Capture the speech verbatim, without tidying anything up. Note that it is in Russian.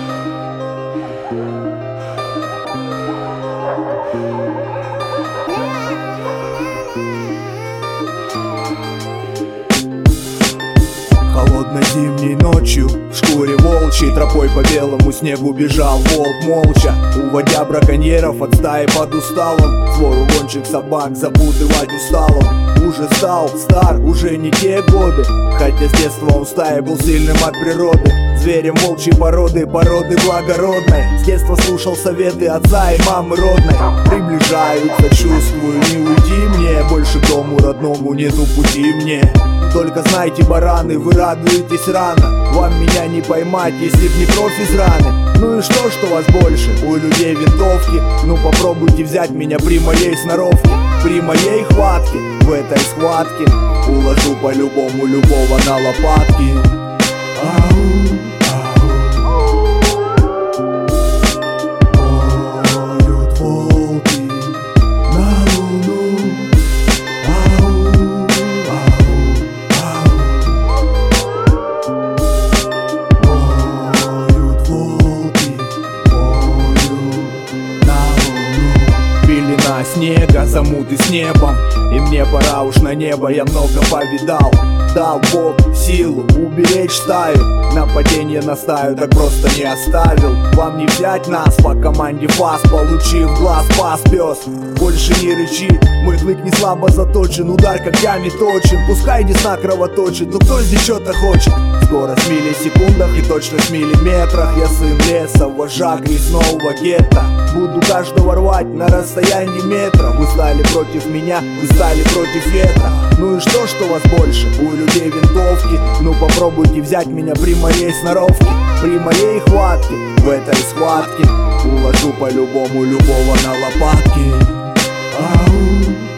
Холодной зимней ночью в шкуре волчьей тропой по белому снегу бежал волк молча, уводя браконьеров от стаи под усталым. Свору гонщик собак запутывать устал он. Уже стал стар, уже не те годы, хотя с детства он в стае был сильным от природы. Зверем волчьей породы, породы благородной. С детства слушал советы отца и мамы родной. Приближаются, чувствую, не уйти мне, больше к дому родному нету пути мне. Только знайте, бараны, вы радуетесь рано, вам меня не поймать, если б не кровь из раны. Ну и что, что вас больше? У людей винтовки. Ну попробуйте взять меня при моей сноровке, при моей хватке. В этой схватке уложу по-любому любого на лопатки. Ау. Снега, замуты с небом, и мне пора уж на небо, я много повидал. Дал Бог силу уберечь стаю, нападение на стаю так просто не оставил. Вам не взять нас по команде фас, получив глаз пас пес. Больше не рычи, мой клык не слабо заточен, удар когтями точен. Пускай десна кровоточит, но кто здесь что-то хочет? Скорость в миллисекундах и точность в миллиметрах. Я сын леса, вожак лесного гетто. Буду каждого рвать на расстоянии метра. Вы стали против меня, вы стали против ветра. Ну и что, что вас больше? У людей винтовки. Ну попробуйте взять меня при моей сноровке, при моей хватке. В этой схватке уложу по-любому любого на лопатки. Ау.